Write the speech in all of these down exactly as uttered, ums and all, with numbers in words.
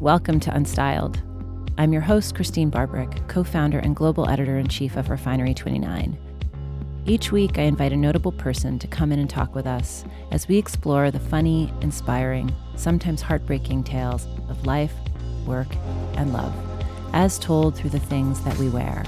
Welcome to Unstyled. I'm your host, Christine Barbrick, co-founder and global editor-in-chief of Refinery twenty-nine. Each week, I invite a notable person to come in and talk with us as we explore the funny, inspiring, sometimes heartbreaking tales of life, work, and love, as told through the things that we wear.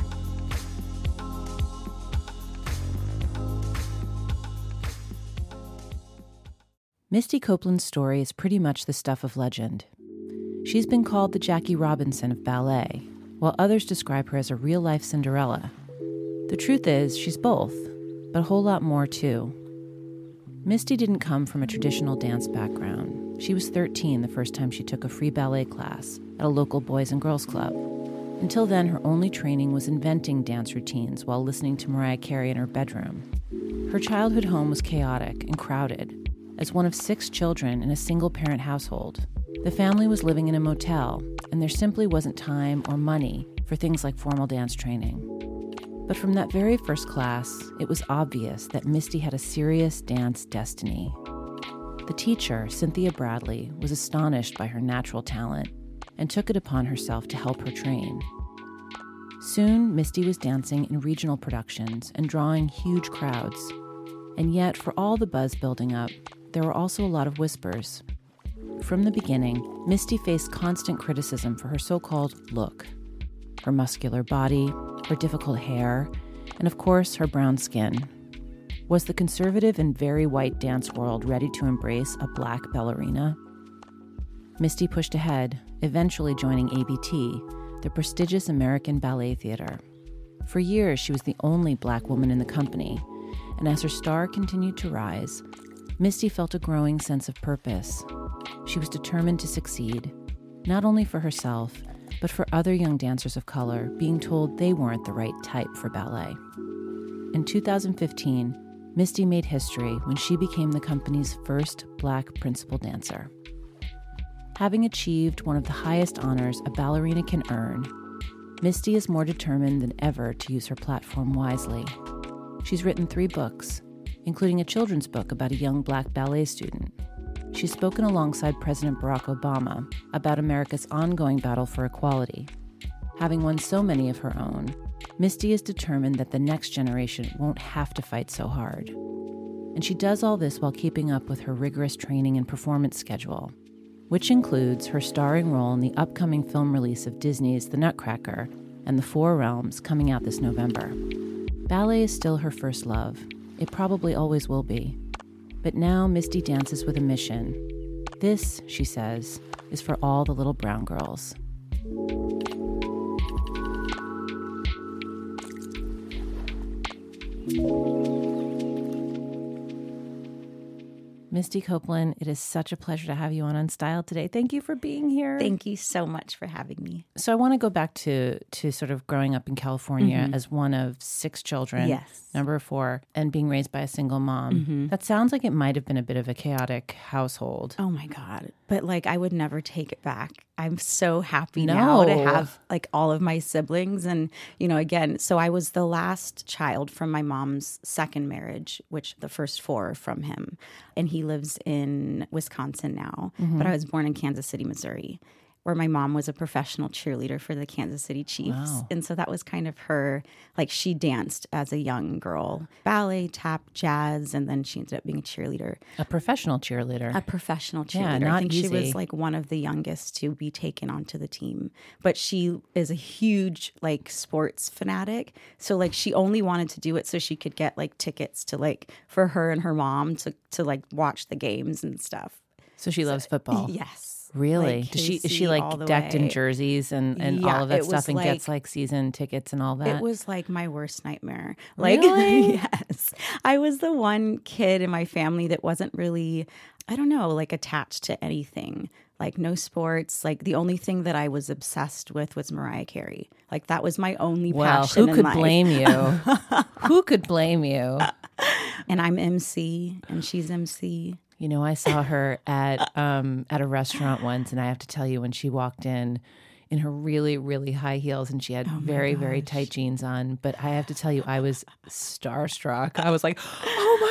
Misty Copeland's story is pretty much the stuff of legend. She's been called the Jackie Robinson of ballet, while others describe her as a real-life Cinderella. The truth is, she's both, but a whole lot more, too. Misty didn't come from a traditional dance background. She was thirteen the first time she took a free ballet class at a local boys and girls club. Until then, her only training was inventing dance routines while listening to Mariah Carey in her bedroom. Her childhood home was chaotic and crowded. As one of six children in a single-parent household, the family was living in a motel, and there simply wasn't time or money for things like formal dance training. But from that very first class, it was obvious that Misty had a serious dance destiny. The teacher, Cynthia Bradley, was astonished by her natural talent and took it upon herself to help her train. Soon, Misty was dancing in regional productions and drawing huge crowds. And yet, for all the buzz building up, there were also a lot of whispers. From the beginning, Misty faced constant criticism for her so-called look. Her muscular body, her difficult hair, and of course, her brown skin. Was the conservative and very white dance world ready to embrace a black ballerina? Misty pushed ahead, eventually joining A B T, the prestigious American Ballet Theater. For years, she was the only black woman in the company, and as her star continued to rise, Misty felt a growing sense of purpose. She was determined to succeed, not only for herself, but for other young dancers of color being told they weren't the right type for ballet. In two thousand fifteen, Misty made history when she became the company's first black principal dancer. Having achieved one of the highest honors a ballerina can earn, Misty is more determined than ever to use her platform wisely. She's written three books, including a children's book about a young black ballet student. She's spoken alongside President Barack Obama about America's ongoing battle for equality. Having won so many of her own, Misty is determined that the next generation won't have to fight so hard. And she does all this while keeping up with her rigorous training and performance schedule, which includes her starring role in the upcoming film release of Disney's The Nutcracker and The Four Realms coming out this November. Ballet is still her first love. It probably always will be. But now Misty dances with a mission. This, she says, is for all the little brown girls. Misty Copeland, it is such a pleasure to have you on Unstyled today. Thank you for being here. Thank you so much for having me. So I want to go back to to sort of growing up in California mm-hmm. as one of six children, yes. number four, and being raised by a single mom. Mm-hmm. That sounds like it might have been a bit of a chaotic household. Oh my God. But like, I would never take it back. I'm so happy no. now to have like all of my siblings. And, you know, again, so I was the last child from my mom's second marriage, which the first four are from him. And he lives in Wisconsin now, mm-hmm. but I was born in Kansas City, Missouri, where my mom was a professional cheerleader for the Kansas City Chiefs. Wow. And so that was kind of her, like she danced as a young girl, ballet, tap, jazz, and then she ended up being a cheerleader. A professional cheerleader. A professional cheerleader. Yeah, not I think easy. She was like one of the youngest to be taken onto the team. But she is a huge like sports fanatic. So like she only wanted to do it so she could get like tickets to like for her and her mom to to like watch the games and stuff. So she so, loves football. Yes. Really? Like Does she is she like decked way. in jerseys and, and yeah, all of that stuff and like, gets like season tickets and all that? It was like my worst nightmare. Like really? Yes. I was the one kid in my family that wasn't really, I don't know, like attached to anything. Like no sports. Like the only thing that I was obsessed with was Mariah Carey. Like that was my only well, passion who could in life. blame you? Who could blame you? And I'm M C and she's M C. You know, I saw her at um, at a restaurant once, and I have to tell you, when she walked in, in her really, really high heels, and she had oh very, very tight jeans on. But I have to tell you, I was starstruck. I was like, oh my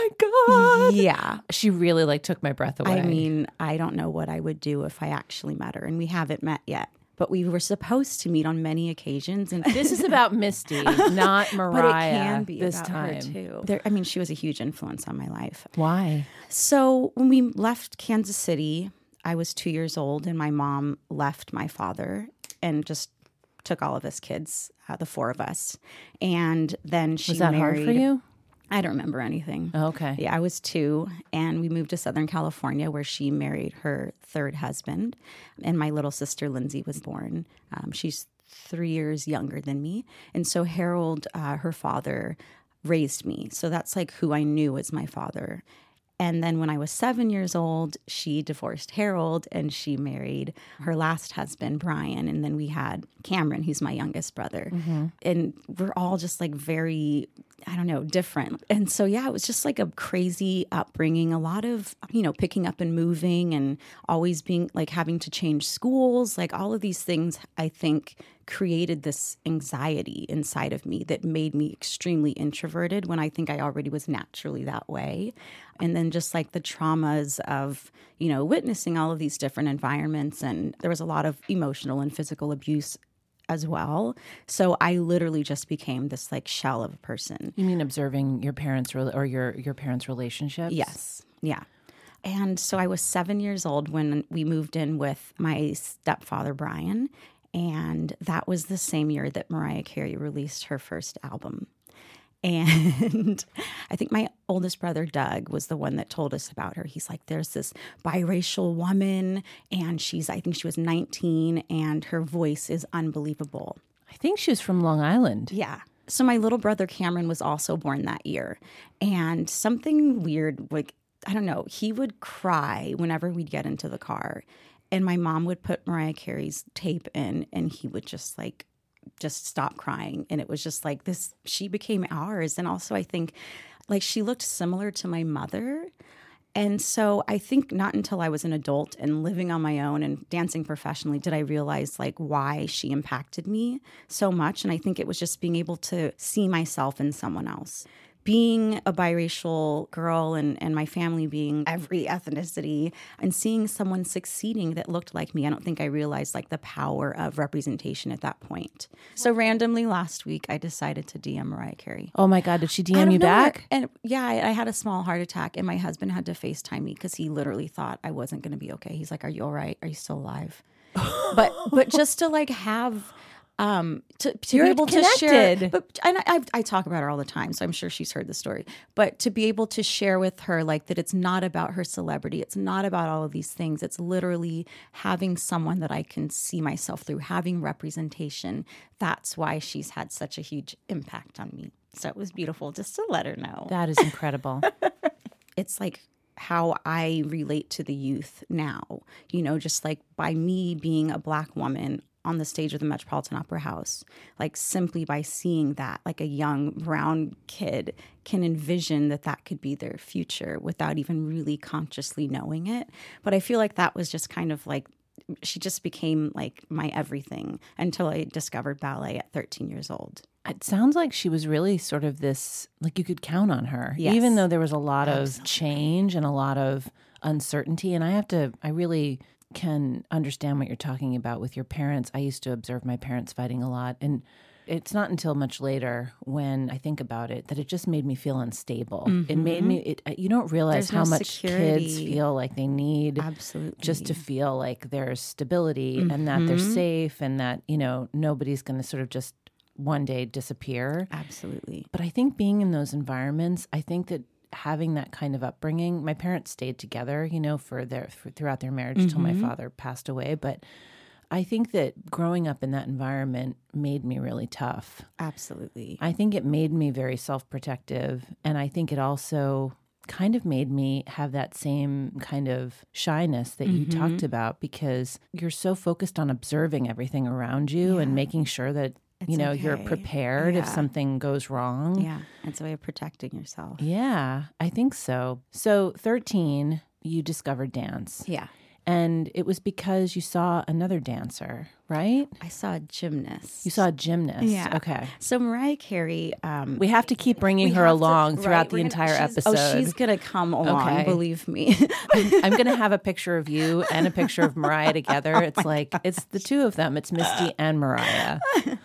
God. Yeah. She really like took my breath away. I mean, I don't know what I would do if I actually met her, and we haven't met yet. But we were supposed to meet on many occasions. And this is about Misty, not Mariah. But it can be this about time. her too. There, I mean, she was a huge influence on my life. Why? So when we left Kansas City, I was two years old, and my mom left my father and just took all of his kids, uh, the four of us. And then she was that married. hard for you? I don't remember anything. Oh, okay. Yeah, I was two, and we moved to Southern California, where she married her third husband, and my little sister Lindsay was born. Um, she's three years younger than me, and so Harold, uh, her father, raised me. So that's like who I knew as my father. And then when I was seven years old, she divorced Harold and she married her last husband, Brian. And then we had Cameron, who's my youngest brother. Mm-hmm. And we're all just like very, I don't know, different. And so, yeah, it was just like a crazy upbringing, a lot of, you know, picking up and moving and always being like having to change schools, like all of these things, I think, created this anxiety inside of me that made me extremely introverted when I think I already was naturally that way. And then just like the traumas of, you know, witnessing all of these different environments. And there was a lot of emotional and physical abuse as well. So I literally just became this like shell of a person. You mean observing your parents' re- or your, your parents' relationships? Yes. Yeah. And so I was seven years old when we moved in with my stepfather, Brian. And that was the same year that Mariah Carey released her first album. And I think my oldest brother, Doug, was the one that told us about her. He's like, there's this biracial woman, and she's, I think she was nineteen, and her voice is unbelievable. I think she was from Long Island. Yeah. So my little brother, Cameron, was also born that year. And something weird, like, I don't know, he would cry whenever we'd get into the car. And my mom would put Mariah Carey's tape in, and he would just like, just stop crying. And it was just like this, she became ours. And also I think like she looked similar to my mother. And so I think not until I was an adult and living on my own and dancing professionally did I realize like why she impacted me so much. And I think it was just being able to see myself in someone else. Being a biracial girl and, and my family being every ethnicity and seeing someone succeeding that looked like me, I don't think I realized like the power of representation at that point. So randomly last week, I decided to D M Mariah Carey. Oh my God, did she D M I don't you know back? her- And yeah, I, I had a small heart attack and my husband had to FaceTime me because he literally thought I wasn't going to be okay. He's like, are you all right? Are you still alive? but but just to like have... Um, to, to You're be able to share, connected. but and I, I talk about her all the time, so I'm sure she's heard the story. But to be able to share with her, like that, it's not about her celebrity, it's not about all of these things. It's literally having someone that I can see myself through, having representation. That's why she's had such a huge impact on me. So it was beautiful just to let her know. That is incredible. It's like how I relate to the youth now. You know, just like by me being a Black woman on the stage of the Metropolitan Opera House, like simply by seeing that, like a young brown kid can envision that that could be their future without even really consciously knowing it. But I feel like that was just kind of like, she just became like my everything until I discovered ballet at thirteen years old. It sounds like she was really sort of this, like you could count on her, Yes. even though there was a lot Absolutely. of change and a lot of uncertainty. And I have to, I really can understand what you're talking about with your parents. I used to observe my parents fighting a lot. And it's not until much later when I think about it that it just made me feel unstable. Mm-hmm. It made me, it, you don't realize There's how no much security. kids feel like they need Absolutely. just to feel like there's stability Mm-hmm. and that they're safe and that, you know, nobody's going to sort of just one day disappear. Absolutely. But I think being in those environments, I think that having that kind of upbringing, my parents stayed together, you know, for their for, throughout their marriage mm-hmm. till my father passed away. But I think that growing up in that environment made me really tough. Absolutely. I think it made me very self-protective. And I think it also kind of made me have that same kind of shyness that you mm-hmm. talked about, because you're so focused on observing everything around you yeah. and making sure that It's you know, okay. you're prepared yeah. if something goes wrong. Yeah, it's a way of protecting yourself. Yeah, I think so. So thirteen, you discovered dance. Yeah. And it was because you saw another dancer, right? I saw a gymnast. You saw a gymnast. Yeah. Okay. So Mariah Carey. Um, we have to keep bringing her along to, throughout right, the entire gonna, episode. Oh, she's going to come along, okay. Believe me. I'm, I'm going to have a picture of you and a picture of Mariah together. Oh it's like, gosh. It's the two of them. It's Misty and Mariah.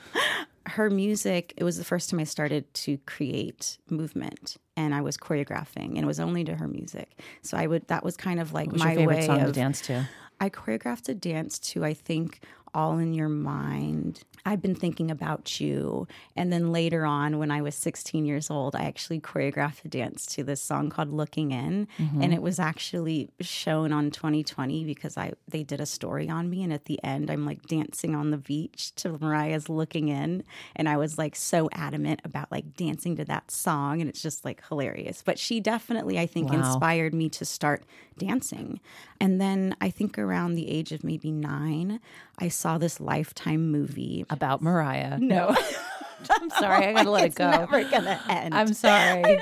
Her music, it was the first time I started to create movement, and I was choreographing, and it was only to her music. So I would, that was kind of like what was my your favorite way song of, to dance to? I choreographed a dance to, I think, All in Your Mind. I've been thinking about you. And then later on, when I was sixteen years old, I actually choreographed a dance to this song called Looking In. Mm-hmm. And it was actually shown on twenty twenty because I they did a story on me. And at the end, I'm like dancing on the beach to Mariah's Looking In. And I was like so adamant about like dancing to that song. And it's just like hilarious. But she definitely, I think, wow. inspired me to start dancing. And then I think around the age of maybe nine, I saw this Lifetime movie. About Mariah. No. I'm sorry. I got to let it's it go. It's never going to end. I'm sorry.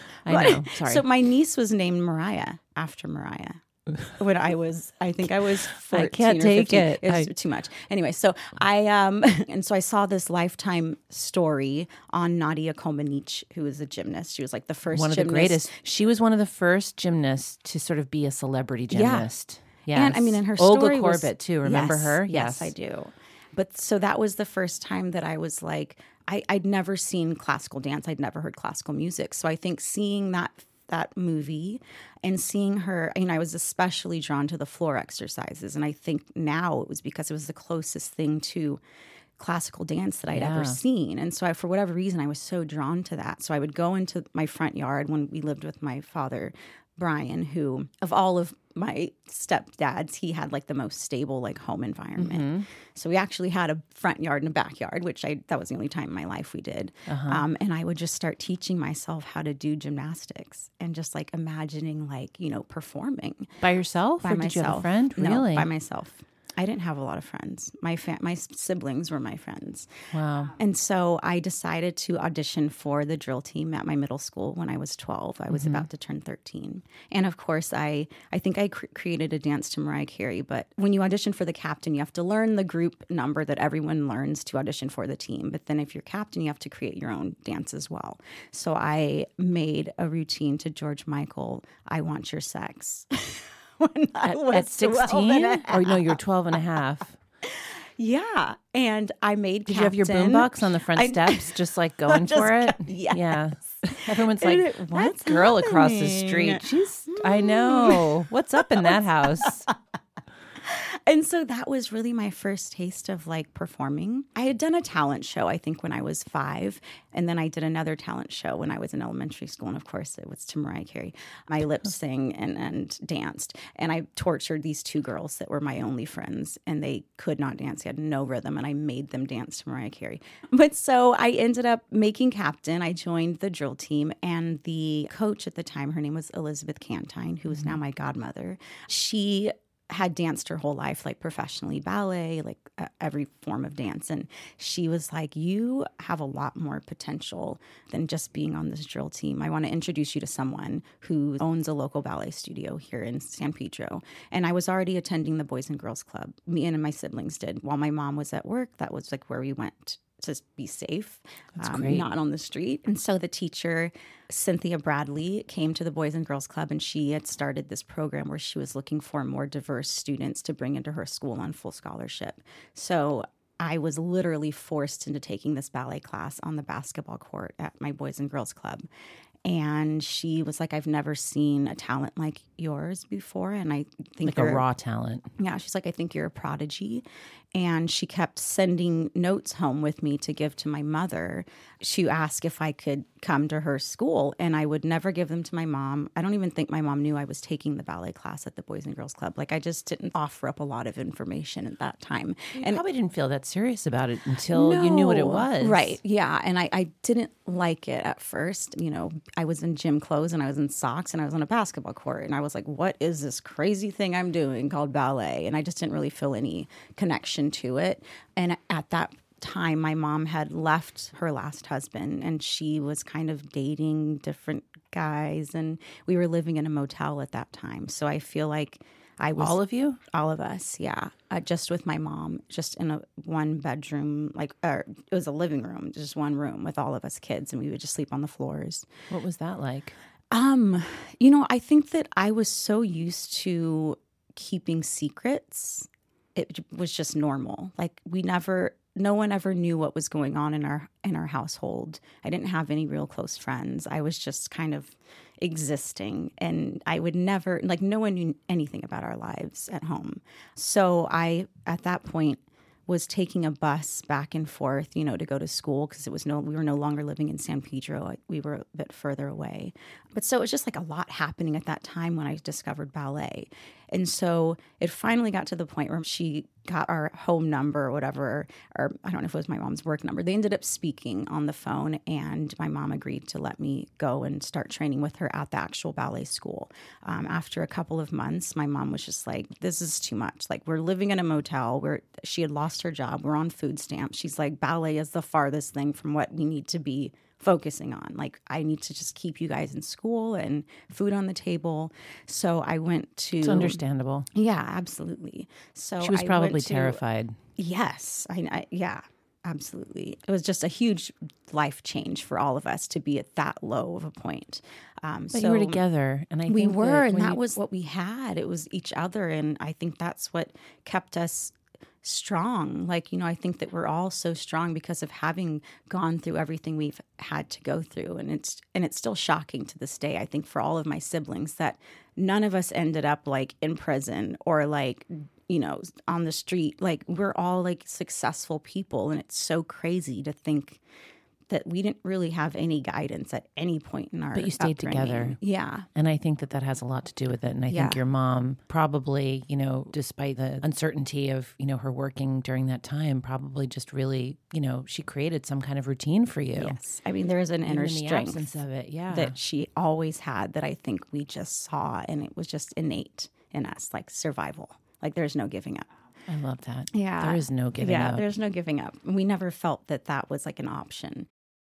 I know. Sorry. So my niece was named Mariah after Mariah. When I was, I think I was fourteen. I can't or take fifteen. it. It's I... too much. Anyway, so I, um, and so I saw this Lifetime story on Nadia Comaneci, who was a gymnast. She was like the first One of gymnast. the greatest. She was one of the first gymnasts to sort of be a celebrity gymnast. Yeah. Yes. And I mean, in her Olga story Corbett, was, too. Remember yes, her? Yes. yes, I do. But so that was the first time that I was like, I, I'd never seen classical dance. I'd never heard classical music. So I think seeing that that movie and seeing her, you know, I was especially drawn to the floor exercises. And I think now it was because it was the closest thing to classical dance that I'd yeah. ever seen. And so I, for whatever reason, I was so drawn to that. So I would go into my front yard when we lived with my father, Brian, who of all of my stepdads, he had like the most stable like home environment. Mm-hmm. So we actually had a front yard and a backyard, which I that was the only time in my life we did. Uh-huh. Um, and I would just start teaching myself how to do gymnastics and just like imagining like, you know, performing. By yourself? By or myself. Did you have a friend? Really? No, by myself. I didn't have a lot of friends. My fa- my siblings were my friends. Wow. And so I decided to audition for the drill team at my middle school when I was twelve. I was mm-hmm. about to turn thirteen. And of course, I, I think I cr- created a dance to Mariah Carey. But when you audition for the captain, you have to learn the group number that everyone learns to audition for the team. But then if you're captain, you have to create your own dance as well. So I made a routine to George Michael, I Want Your Sex. When I at, was at sixteen? Or no, you're twelve and a half. Yeah. And I made Did captain. You have your boombox on the front I, steps, just like going just, for it? Yes. Yeah. Everyone's like, it, that girl happening? Across the street. She's, I know. What's up in that house? And so that was really my first taste of like performing. I had done a talent show, I think, when I was five. And then I did another talent show when I was in elementary school. And of course, it was to Mariah Carey. I lip sang and, and danced. And I tortured these two girls that were my only friends. And they could not dance. They had no rhythm. And I made them dance to Mariah Carey. But so I ended up making captain. I joined the drill team. And the coach at the time, her name was Elizabeth Cantine, who is mm-hmm. now my godmother. She had danced her whole life, like professionally, ballet, like uh, every form of dance. And she was like, you have a lot more potential than just being on this drill team. I want to introduce you to someone who owns a local ballet studio here in San Pedro. And I was already attending the Boys and Girls Club. Me and my siblings did. While my mom was at work, that was like where we went to be safe, um, not on the street. And so the teacher, Cynthia Bradley, came to the Boys and Girls Club, and she had started this program where she was looking for more diverse students to bring into her school on full scholarship. So I was literally forced into taking this ballet class on the basketball court at my Boys and Girls Club. And she was like, I've never seen a talent like yours before. And I think like a raw talent. Yeah. She's like, I think you're a prodigy. And she kept sending notes home with me to give to my mother. She asked if I could come to her school, and I would never give them to my mom. I don't even think my mom knew I was taking the ballet class at the Boys and Girls Club. Like, I just didn't offer up a lot of information at that time. You and probably didn't feel that serious about it until no, you knew what it was. Right. Yeah. And I, I didn't like it at first. You know, I was in gym clothes and I was in socks and I was on a basketball court. And I was like, what is this crazy thing I'm doing called ballet? And I just didn't really feel any connection to it. And at that time, my mom had left her last husband and she was kind of dating different guys. And we were living in a motel at that time. So I feel like I was All of you? All of us, yeah. Uh, just with my mom, just in a one bedroom, like uh, it was a living room, just one room with all of us kids, and we would just sleep on the floors. What was that like? Um, you know, I think that I was so used to keeping secrets. It was just normal. Like we never, no one ever knew what was going on in our in our household. I didn't have any real close friends. I was just kind of existing, and I would never, like, no one knew anything about our lives at home. So I, at that point, was taking a bus back and forth, you know, to go to school because it was no, we were no longer living in San Pedro. We were a bit further away. But so it was just like a lot happening at that time when I discovered ballet. And so it finally got to the point where she got our home number or whatever, or I don't know if it was my mom's work number. They ended up speaking on the phone, and my mom agreed to let me go and start training with her at the actual ballet school. Um, after a couple of months, my mom was just like, this is too much. Like, we're living in a motel where she had lost her job. We're on food stamps. She's like, ballet is the farthest thing from what we need to be focusing on. Like, I need to just keep you guys in school and food on the table. So I went to... It's understandable. Yeah, absolutely. So she was I probably went to, terrified. Yes. I, I yeah, absolutely. It was just a huge life change for all of us to be at that low of a point. Um, but so you were together, and I we think were, that and that you, was what we had. It was each other, and I think that's what kept us strong. Like, you know, I think that we're all so strong because of having gone through everything we've had to go through. And it's and it's still shocking to this day, I think, for all of my siblings that none of us ended up like in prison or like, you know, on the street. Like, we're all like successful people. And it's so crazy to think that we didn't really have any guidance at any point in our But you stayed upbringing. together. Yeah. And I think that that has a lot to do with it. And I Yeah. think your mom probably, you know, despite the uncertainty of, you know, her working during that time, probably just really, you know, she created some kind of routine for you. Yes. I mean, there is an Even inner in the strength absence of it, yeah. that she always had that I think we just saw, and it was just innate in us, like survival. Like, there's no giving up. I love that. Yeah. There is no giving yeah, up. there's no giving up. We never felt that that was like an option.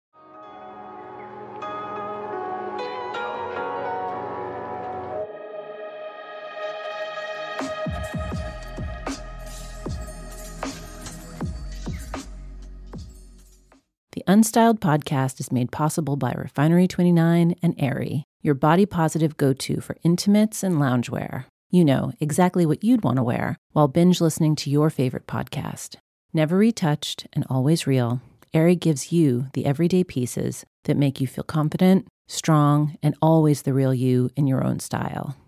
The Unstyled podcast is made possible by Refinery twenty-nine and Aerie, your body-positive go-to for intimates and loungewear. You know, exactly what you'd want to wear while binge listening to your favorite podcast. Never retouched and always real, Aerie gives you the everyday pieces that make you feel confident, strong, and always the real you in your own style.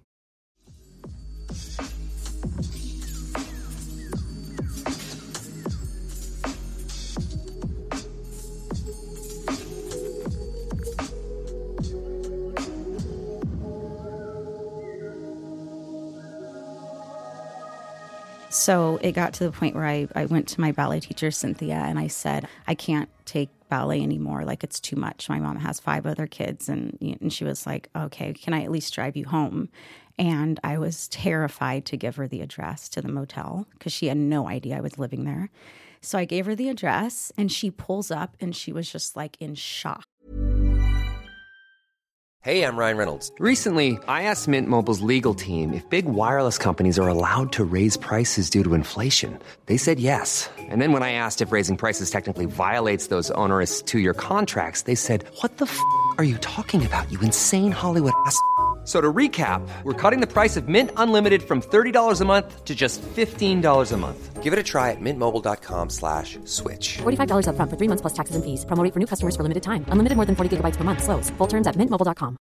So it got to the point where I, I went to my ballet teacher, Cynthia, and I said, I can't take ballet anymore. Like, it's too much. My mom has five other kids. And, and she was like, okay, can I at least drive you home? And I was terrified to give her the address to the motel because she had no idea I was living there. So I gave her the address, and she pulls up, and she was just like in shock. Hey, I'm Ryan Reynolds. Recently, I asked Mint Mobile's legal team if big wireless companies are allowed to raise prices due to inflation. They said yes. And then when I asked if raising prices technically violates those onerous two-year contracts, they said, what the f*** are you talking about, you insane Hollywood ass f- So to recap, we're cutting the price of Mint Unlimited from thirty dollars a month to just fifteen dollars a month. Give it a try at mintmobile.com slash switch. forty-five dollars up front for three months plus taxes and fees. Promo rate for new customers for limited time. Unlimited more than forty gigabytes per month. Slows full terms at mint mobile dot com.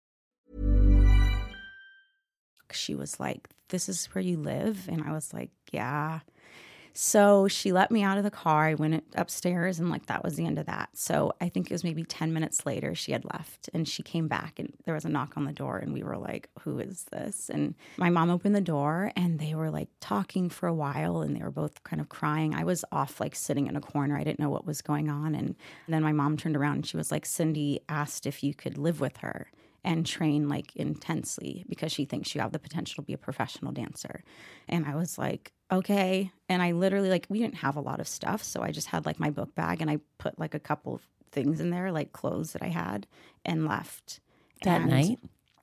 She was like, this is where you live? And I was like, yeah. So she let me out of the car. I went upstairs, and like that was the end of that. So I think it was maybe ten minutes later she had left, and she came back, and there was a knock on the door, and we were like, who is this? And my mom opened the door, and they were like talking for a while, and they were both kind of crying. I was off like sitting in a corner. I didn't know what was going on. And then my mom turned around, and she was like, Cindy asked if you could live with her and train like intensely because she thinks you have the potential to be a professional dancer. And I was like, okay. And I literally, like, we didn't have a lot of stuff. So I just had like my book bag, and I put like a couple of things in there, like clothes that I had, and left. That And night?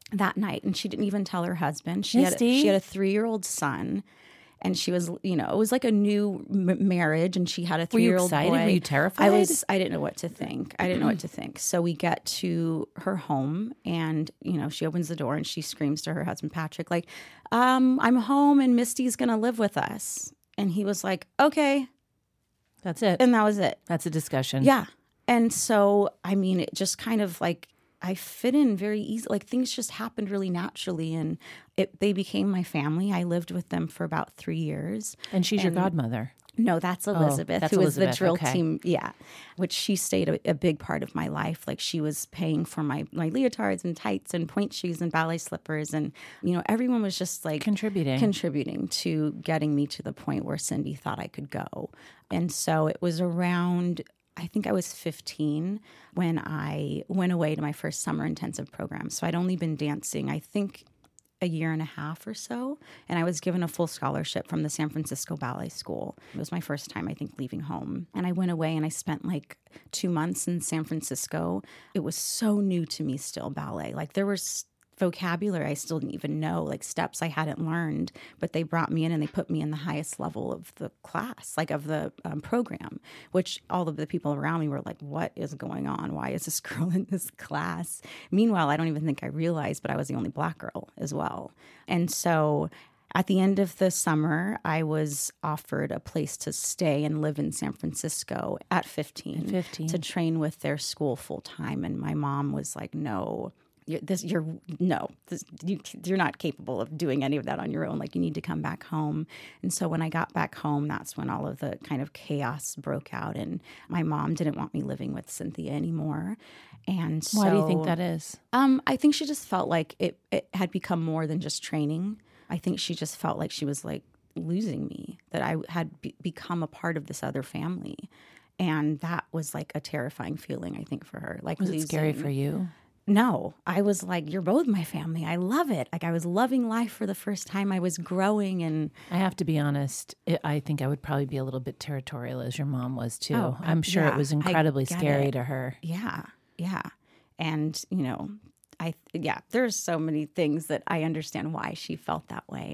that night. And she didn't even tell her husband. She had, Misty? she had a three-year-old son. And she was, you know, it was like a new m- marriage, and she had a three-year-old boy. Were you excited? Were you terrified? I was. I didn't know what to think. I didn't know what to think. So we get to her home, and you know, she opens the door and she screams to her husband Patrick, like, um, "I'm home, and Misty's gonna live with us." And he was like, "Okay," That's it. and that was it. That's a discussion. Yeah. And so, I mean, it just kind of like I fit in very easy. Like things just happened really naturally, and it, they became my family. I lived with them for about three years. And she's And- your godmother. No, that's Elizabeth, that's who was Elizabeth, the drill okay. team. Yeah, which she stayed a, a big part of my life. Like she was paying for my my leotards and tights and point shoes and ballet slippers, and you know everyone was just like Contributing. contributing to getting me to the point where Cindy thought I could go. And so it was around, I think I was fifteen when I went away to my first summer intensive program. So I'd only been dancing, I think, a year and a half or so. And I was given a full scholarship from the San Francisco Ballet School. It was my first time, I think, leaving home. And I went away and I spent like two months in San Francisco. It was so new to me still, ballet. Like there was vocabulary I still didn't even know, like steps I hadn't learned, but they brought me in and they put me in the highest level of the class, like of the um, program, which all of the people around me were like, what is going on? Why is this girl in this class? Meanwhile, I don't even think I realized, but I was the only Black girl as well. And so at the end of the summer, I was offered a place to stay and live in San Francisco at fifteen, At fifteen. to train with their school full time. And my mom was like, no, You're, this, you're no, this, you, you're not capable of doing any of that on your own. Like you need to come back home. And so when I got back home, that's when all of the kind of chaos broke out. And my mom didn't want me living with Cynthia anymore. And so, Why do you think that is? Um, I think she just felt like it, it had become more than just training. I think she just felt like she was like losing me, that I had be- become a part of this other family. And that was like a terrifying feeling, I think, for her. Like Was losing. it scary for you? No, I was like, you're both my family. I love it. Like I was loving life for the first time. I was growing, and I have to be honest, it, I think I would probably be a little bit territorial as your mom was too. Oh, I'm sure yeah, it was I incredibly get scary it. to her. yeah, yeah. And, you know, I, yeah, there's so many things that I understand why she felt that way.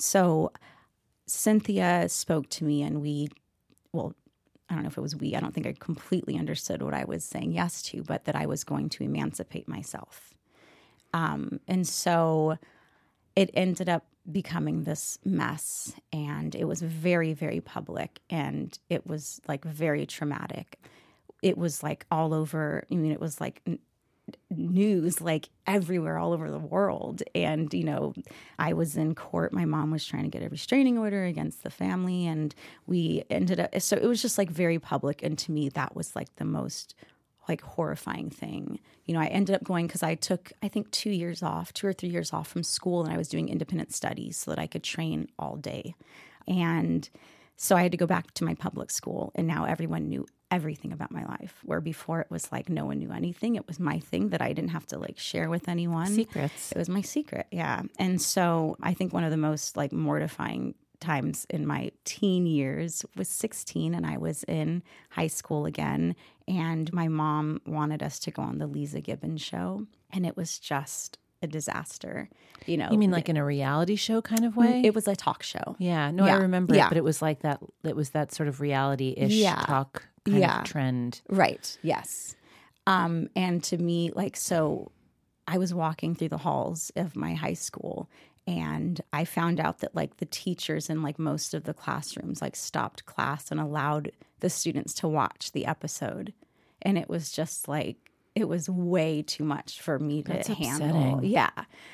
So Cynthia spoke to me, and we, well, I don't know if it was we, I don't think I completely understood what I was saying yes to, but that I was going to emancipate myself. Um, and so it ended up becoming this mess, and it was very, very public, and it was like very traumatic. It was like all over, I mean, it was like n- news, like everywhere, all over the world. And, you know, I was in court. My mom was trying to get a restraining order against the family, and we ended up, so it was just like very public. And to me, that was like the most like horrifying thing. You know, I ended up going, because I took, I think, two years off, two or three years off from school, and I was doing independent studies so that I could train all day. And so I had to go back to my public school, and now everyone knew everything about my life, where before it was like no one knew anything. It was my thing that I didn't have to like share with anyone. Secrets. It was my secret, yeah. And so I think one of the most like mortifying times in my teen years was sixteen, and I was in high school again, and my mom wanted us to go on the Lisa Gibbons show, and it was just a disaster. You know, You mean like in a reality show kind of way? it was a talk show. Yeah, no, Yeah, I remember yeah. it, but it was like that. It was that sort of reality-ish Yeah. talk kind Yeah. of trend. Right. Yes. Um, and to me, like, so I was walking through the halls of my high school, and I found out that like the teachers in like most of the classrooms like stopped class and allowed the students to watch the episode. And it was just like, it was way too much for me to That's handle. upsetting. Yeah.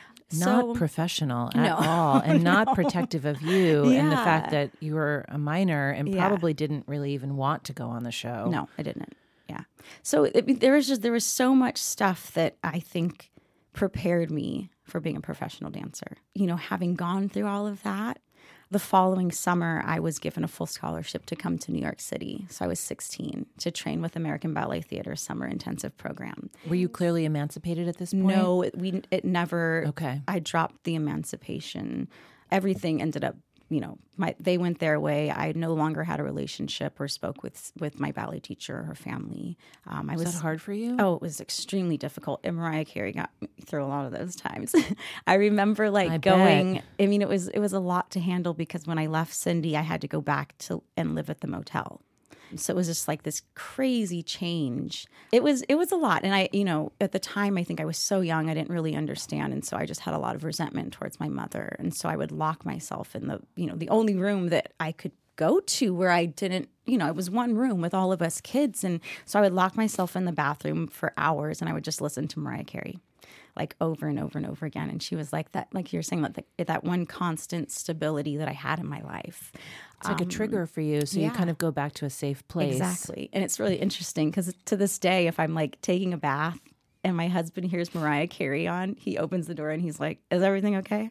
Not So- professional at No. all, and not protective of you, and the fact Yeah. that you were a minor and Yeah. probably didn't really even want to go on the show. No, I didn't. Yeah. So it, there was just there was so much stuff that I think prepared me for being a professional dancer. You know, having gone through all of that, the following summer I was given a full scholarship to come to New York City. So I was sixteen to train with American Ballet Theater summer intensive program. Were you clearly emancipated at this point? No, it, we it never. Okay. I dropped the emancipation. Everything ended up you know, my they went their way. I no longer had a relationship or spoke with with my ballet teacher or her family. Um, I Was was that hard for you? Oh, it was extremely difficult. And Mariah Carey got me through a lot of those times. I remember like I going, bet. I mean, it was it was a lot to handle because when I left Cindy, I had to go back to and live at the motel. So it was just like this crazy change. It was it was a lot. And I, you know, at the time, I think I was so young, I didn't really understand. And so I just had a lot of resentment towards my mother. And so I would lock myself in the, you know, the only room that I could go to where I didn't, you know, it was one room with all of us kids. And so I would lock myself in the bathroom for hours and I would just listen to Mariah Carey like over and over and over again. And she was like that, like you're saying, that that one constant stability that I had in my life. It's like um, a trigger for you. So yeah. you kind of go back to a safe place. Exactly. And it's really interesting because to this day, if I'm like taking a bath and my husband hears Mariah Carey on, he opens the door and he's like, is everything okay?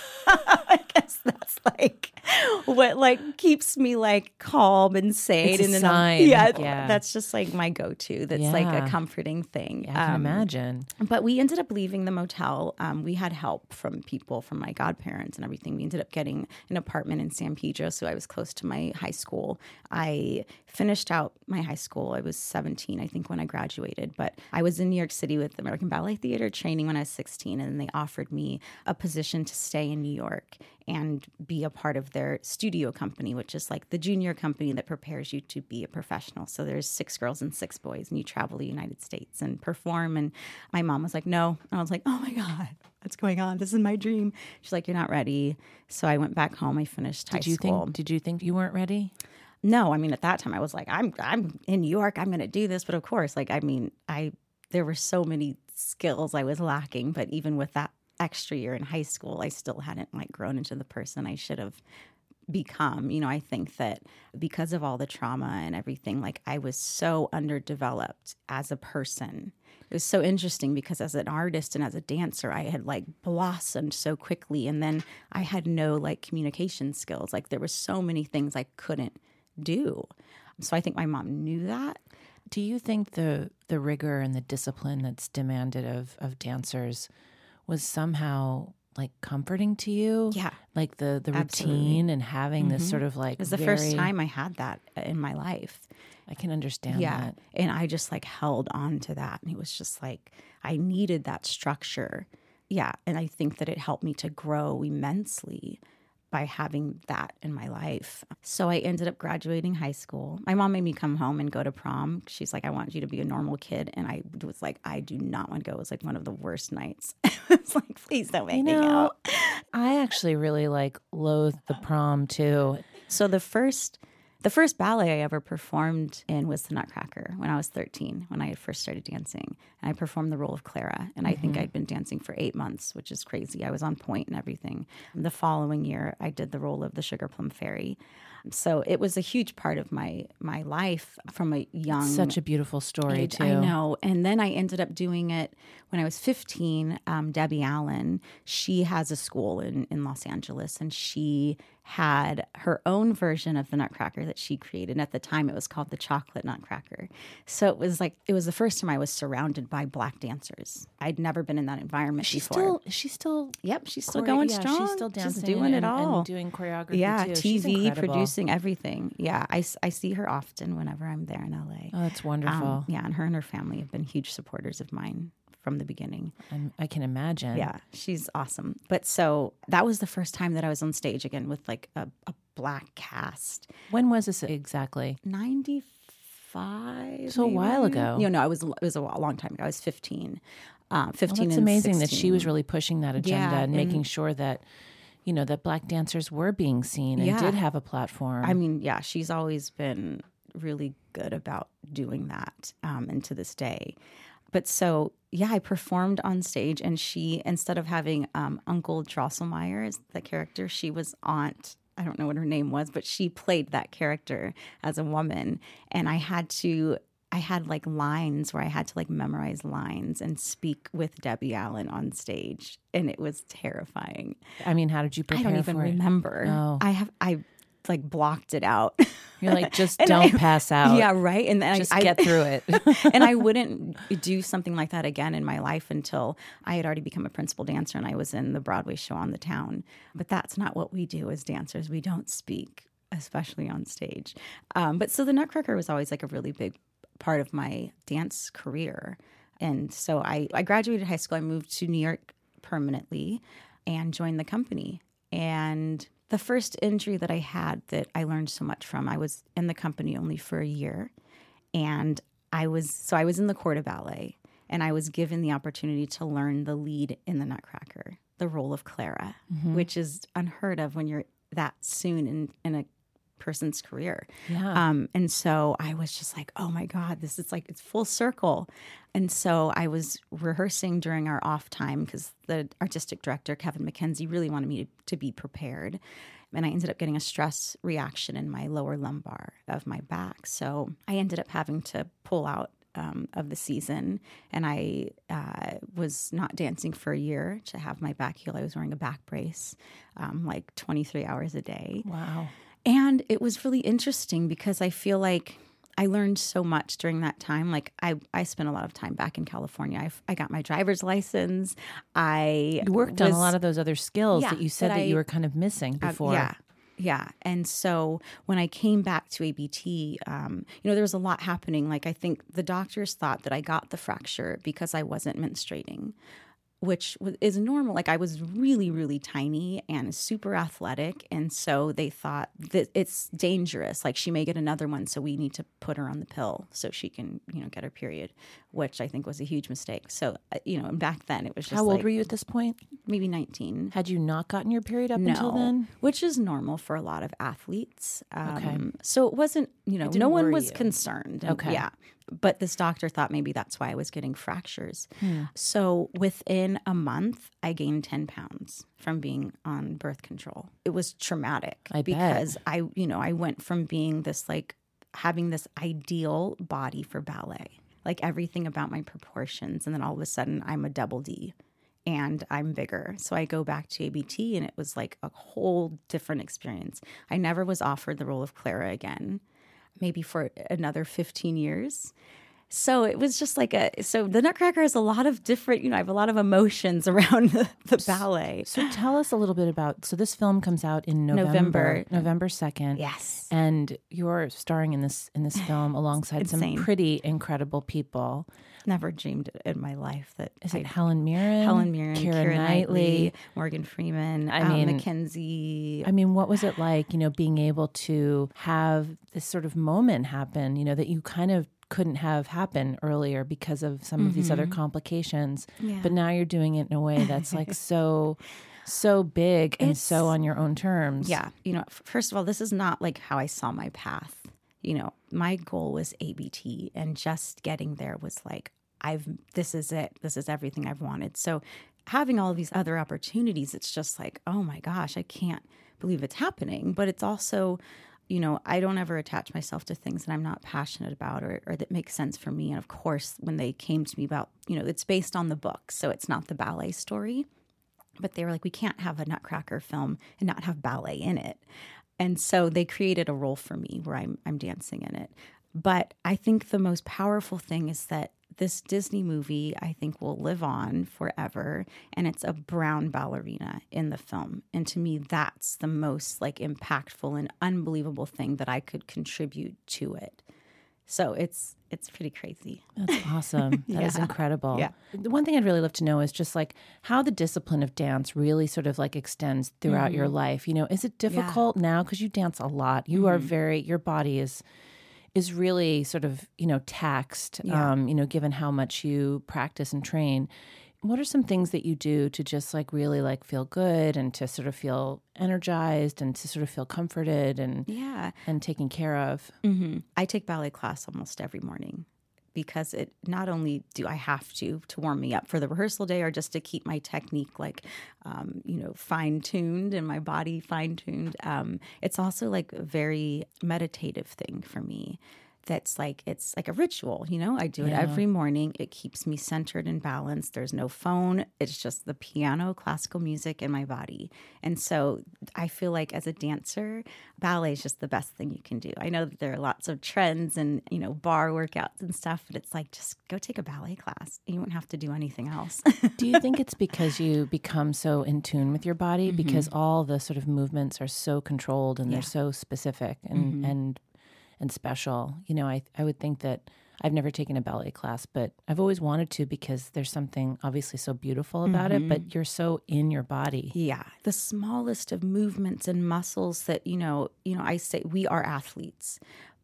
I guess that's like what like keeps me like calm and sane. It's a and then sign. Yeah, yeah, that's just like my go-to. That's yeah. like a comforting thing. Yeah, I can um, imagine. But we ended up leaving the motel. Um, we had help from people, from my godparents and everything. We ended up getting an apartment in San Pedro, so I was close to my high school. I finished out my high school. I was seventeen, I think, when I graduated. But I was in New York City with the American Ballet Theater training when I was sixteen, and they offered me a position to stay in New York and be a part of their studio company, which is like the junior company that prepares you to be a professional. So there's six girls and six boys, and you travel the United States and perform. And my mom was like, no. And I was like, oh my God, what's going on? This is my dream. She's like, you're not ready. So I went back home. I finished high did you school. Think, did you think you weren't ready? No, I mean, at that time I was like, I'm I'm in New York. I'm going to do this. But of course, like, I mean, I there were so many skills I was lacking. But even with that extra year in high school, I still hadn't like grown into the person I should have become. You know, I think that because of all the trauma and everything, like I was so underdeveloped as a person. It was so interesting because as an artist and as a dancer, I had like blossomed so quickly. And then I had no like communication skills. Like there were so many things I couldn't do. So I think my mom knew that. Do you think the the rigor and the discipline that's demanded of of dancers was somehow like comforting to you? Yeah. Like the, the Absolutely. routine and having mm-hmm. this sort of like It was the very, first time I had that in my life. I can understand yeah. that. And I just like held on to that. And it was just like, I needed that structure. Yeah. And I think that it helped me to grow immensely by having that in my life. So I ended up graduating high school. My mom made me come home and go to prom. She's like, I want you to be a normal kid. And I was like, I do not want to go. It was like one of the worst nights. It's like, please don't make you me know, go. I actually really like loathed the prom too. So the first the first ballet I ever performed in was the Nutcracker when I was thirteen, when I had first started dancing. And I performed the role of Clara. And mm-hmm. I think I'd been dancing for eight months, which is crazy. I was on point and everything. And the following year, I did the role of the Sugar Plum Fairy. So it was a huge part of my my life from a young It's such a beautiful story, age. too. I know. And then I ended up doing it when I was fifteen. Um, Debbie Allen, she has a school in, in Los Angeles, and she had her own version of the Nutcracker that she created. And at the time, it was called the Chocolate Nutcracker. So it was like, it was the first time I was surrounded by Black dancers. I'd never been in that environment she's before. Still, she's still... Yep, she's still chore- going yeah, strong. She's still dancing. She's doing and, it all. And doing choreography, yeah, too. T V, she's incredible. Producing, everything. Yeah, I, I see her often whenever I'm there in L A. Oh, that's wonderful. Um, yeah, and her and her family have been huge supporters of mine from the beginning. I'm, I can imagine. Yeah, she's awesome. But so that was the first time that I was on stage again with like a, a Black cast. When was this exactly? ninety-five. So maybe? A while ago. You know, no, I was it was a long time ago. I was fifteen. Um, fifteen. Well, that's and amazing sixteen. that she was really pushing that agenda yeah, and, and making sure that, you know, that Black dancers were being seen and yeah. did have a platform. I mean, yeah, she's always been really good about doing that, um, and to this day. But so, yeah, I performed on stage, and she, instead of having um, Uncle Drosselmeyer as the character, she was Aunt, I don't know what her name was, but she played that character as a woman. And I had to, I had like lines where I had to like memorize lines and speak with Debbie Allen on stage. And it was terrifying. I mean, how did you prepare for it? I don't even remember. Oh. I have, I like blocked it out. You're like, just And don't I- pass out. Yeah, right. And then Just I, get I, through it. and I wouldn't do something like that again in my life until I had already become a principal dancer and I was in the Broadway show On the Town. But that's not what we do as dancers. We don't speak, especially on stage. Um, but so the Nutcracker was always like a really big part of my dance career. And so I, I graduated high school. I moved to New York permanently and joined the company. And the first injury that I had that I learned so much from, I was in the company only for a year. And I was, so I was in the Corps of Ballet, and I was given the opportunity to learn the lead in the Nutcracker, the role of Clara, Mm-hmm. which is unheard of when you're that soon in, in a person's career. Yeah. Um, and so I was just like, oh my God, this is like, it's full circle. And so I was rehearsing during our off time because the artistic director, Kevin McKenzie, really wanted me to, to be prepared. And I ended up getting a stress reaction in my lower lumbar of my back. So I ended up having to pull out um, of the season. And I uh, was not dancing for a year to have my back heal. I was wearing a back brace um, like twenty-three hours a day. Wow. And it was really interesting because I feel like I learned so much during that time. Like I, I spent a lot of time back in California. I, I got my driver's license. I You worked was, on a lot of those other skills Yeah, that you said that that, I- you were kind of missing uh, before. yeah. Yeah. And so when I came back to A B T, um, you know, there was a lot happening. Like I think the doctors thought that I got the fracture because I wasn't menstruating, which was, is normal. Like I was really, really tiny and super athletic. And so they thought that it's dangerous. Like she may get another one. So we need to put her on the pill so she can, you know, get her period, which I think was a huge mistake. So, uh, you know, and back then it was just How old like were you at this point? maybe nineteen. Had you not gotten your period up No, until then? which is normal for a lot of athletes. Um, Okay. So it wasn't, you know, didn't no one worry was you. concerned. And Okay. Yeah. But this doctor thought maybe that's why I was getting fractures. Hmm. So within a month, I gained ten pounds from being on birth control. It was traumatic I bet. because I, you know, I went from being this like having this ideal body for ballet, like everything about my proportions. And then all of a sudden I'm a double D. And I'm bigger. So I go back to A B T and it was like a whole different experience. I never was offered the role of Clara again, maybe for another fifteen years. So it was just like a, so the Nutcracker has a lot of different, you know, I have a lot of emotions around the, the ballet. So tell us a little bit about, so this film comes out in November, November. November second. Yes. And you're starring in this in this film alongside some Insane. pretty incredible people. Never dreamed in my life that Is it I'd- Helen Mirren? Helen Mirren, Keira Keira Knightley. Knightley, Morgan Freeman, I um, mean- Mackenzie. I mean, what was it like, you know, being able to have this sort of moment happen, you know, that you kind of couldn't have happen earlier because of some of these other complications. Yeah. But now you're doing it in a way that's like so, so big and It's- so on your own terms. Yeah. You know, f- first of all, this is not like how I saw my path. You know, my goal was A B T, and just getting there was like, I've, this is it. This is everything I've wanted. So having all of these other opportunities, it's just like, oh my gosh, I can't believe it's happening. But it's also, you know, I don't ever attach myself to things that I'm not passionate about or, or that make sense for me. And of course, when they came to me about, you know, it's based on the book, so it's not the ballet story. But they were like, we can't have a Nutcracker film and not have ballet in it. And so they created a role for me where I'm I'm dancing in it. But I think the most powerful thing is that this Disney movie, I think, will live on forever. And it's a brown ballerina in the film. And to me, that's the most like impactful and unbelievable thing that I could contribute to it. So it's it's pretty crazy. That's awesome. That is Yeah. incredible. Yeah. The one thing I'd really love to know is just like how the discipline of dance really sort of like extends throughout your life. You know, is it difficult now? Because you dance a lot. You are very, your body is is really sort of, you know, taxed, Yeah. um, you know, given how much you practice and train. What are some things that you do to just like really like feel good and to sort of feel energized and to sort of feel comforted and Yeah. and taken care of? hmm I take ballet class almost every morning because it not only do I have to to warm me up for the rehearsal day or just to keep my technique like, um, you know, fine tuned and my body fine tuned. Um, it's also like a very meditative thing for me that's like, it's like a ritual, you know? I do it Yeah. every morning. It keeps me centered and balanced. There's no phone. It's just the piano, classical music in my body. And so I feel like as a dancer, ballet is just the best thing you can do. I know that there are lots of trends and, you know, bar workouts and stuff, but it's like, just go take a ballet class. You won't have to do anything else. Do you think it's because you become so in tune with your body? Mm-hmm. Because all the sort of movements are so controlled and yeah. they're so specific and, mm-hmm. and and special. You know, I I would think that I've never taken a ballet class, but I've always wanted to because there's something obviously so beautiful about mm-hmm. it, but you're so in your body. Yeah. The smallest of movements and muscles that, you know, you know, I say we are athletes,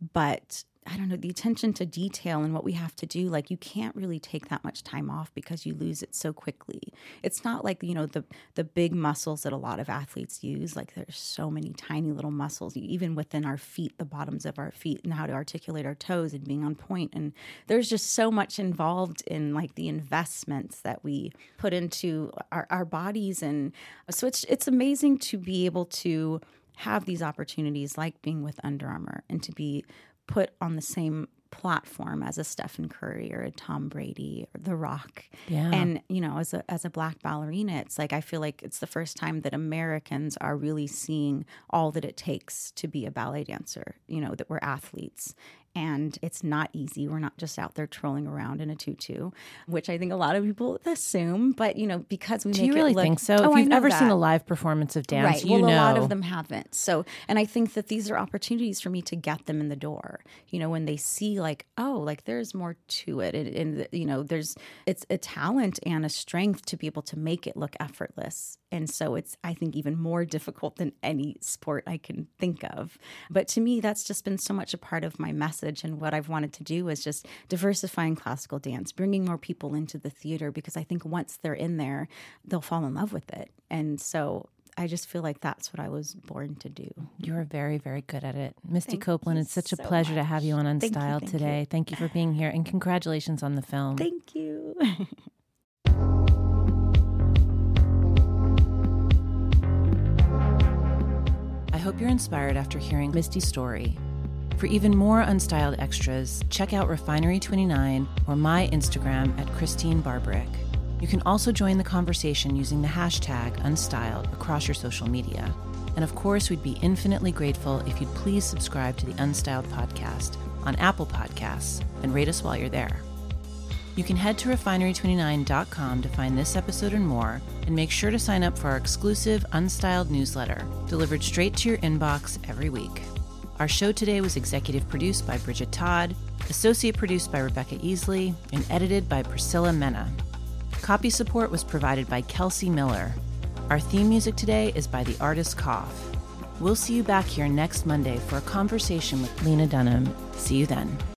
but I don't know, the attention to detail and what we have to do, like you can't really take that much time off because you lose it so quickly. It's not like, you know, the the big muscles that a lot of athletes use. Like there's so many tiny little muscles, even within our feet, the bottoms of our feet, and how to articulate our toes and being on point. And there's just so much involved in like the investments that we put into our, our bodies. And so it's it's amazing to be able to have these opportunities like being with Under Armour and to be put on the same platform as a Stephen Curry or a Tom Brady or The Rock. Yeah. And, you know, as a as a Black ballerina, it's like I feel like it's the first time that Americans are really seeing all that it takes to be a ballet dancer, you know, that we're athletes. And it's not easy. We're not just out there trolling around in a tutu, which I think a lot of people assume. But, you know, because we Do make you really it look, think so? Oh, if you've ever that. seen a live performance of dance, right. you well, know. a lot of them haven't. So, and I think that these are opportunities for me to get them in the door. You know, when they see like, oh, like there's more to it. And, and you know, there's, it's a talent and a strength to be able to make it look effortless. And so it's, I think, even more difficult than any sport I can think of. But to me, that's just been so much a part of my message. And what I've wanted to do is just diversifying classical dance, bringing more people into the theater, because I think once they're in there, they'll fall in love with it. And so I just feel like that's what I was born to do. You're very, very good at it. Misty Thank Copeland, you it's such a so pleasure much. to have you on Thank you, Unstyled thank today. you. Thank you for being here, and congratulations on the film. Thank you. I hope you're inspired after hearing Misty's story. For even more Unstyled extras, check out Refinery twenty-nine or my Instagram at Christine Barbrick. You can also join the conversation using the hashtag Unstyled across your social media. And of course, we'd be infinitely grateful if you'd please subscribe to the Unstyled podcast on Apple Podcasts and rate us while you're there. You can head to refinery twenty-nine dot com to find this episode and more, and make sure to sign up for our exclusive Unstyled newsletter, delivered straight to your inbox every week. Our show today was executive produced by Bridget Todd, associate produced by Rebecca Easley, and edited by Priscilla Mena. Copy support was provided by Kelsey Miller. Our theme music today is by the artist Cough. We'll see you back here next Monday for a conversation with Lena Dunham. See you then.